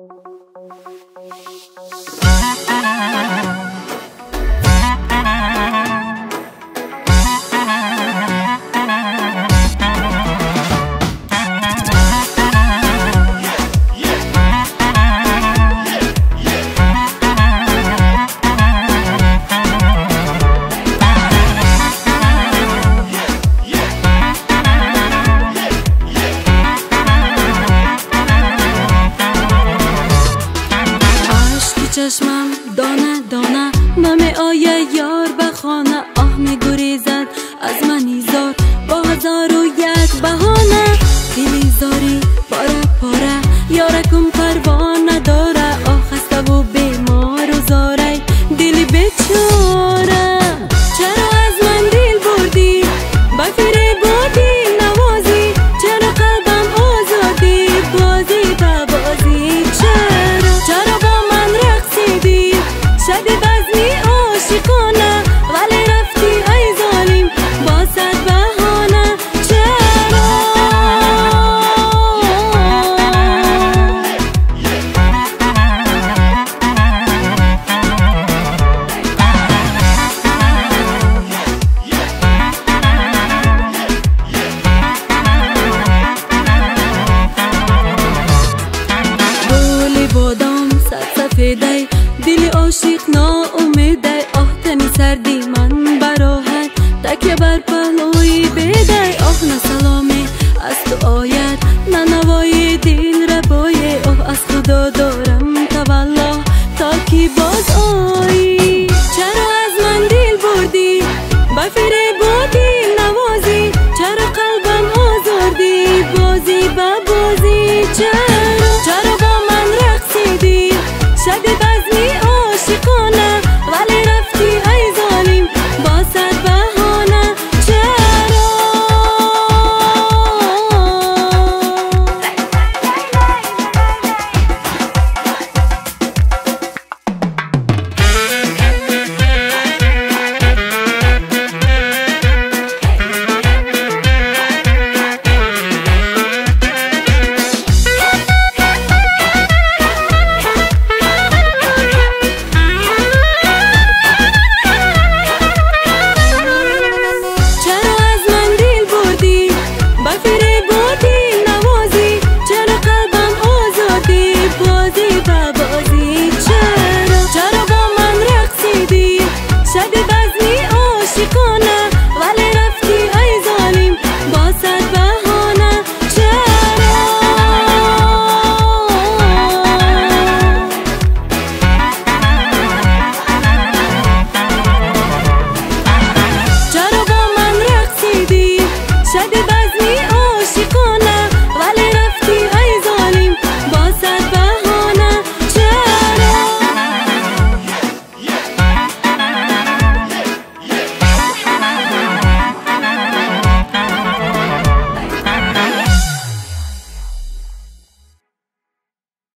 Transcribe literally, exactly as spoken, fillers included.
چشمم دانه دانه نمی آیه یار به خانه، آه می گریزد از من ایزار با هزار و یک بهانه. دلی زاری پاره پاره یارکم پروانه داره، آه خسته و بیمار و زاره دلی بیچاره. چرا از من دل بردی بفیره با دل نوازی، چرا قلبم آزادی بازی به بازی، چرا چرا با من رقصیدی شدی بزمی عاشقانه، ولی رفتی ای ظالم با صد بهانه. چرا گل بادام صد سفیده دل عاشق ناامیده، آه تنی سردی من براحت تکیه بر پهلوی بیده. آه نه سلامی از تو آید نه نوای دل ربای، آه از خدا دارم تولا تا کی باز آیی. چرا از من دل بردی بفیره با دل نوازی، چرا قلبم آزردی بازی با بازی، چرا چرا با من رقصیدی شدی بزمی عاشقانه، ولی رفتی ای ظالم با صد بهانه. چرا شدی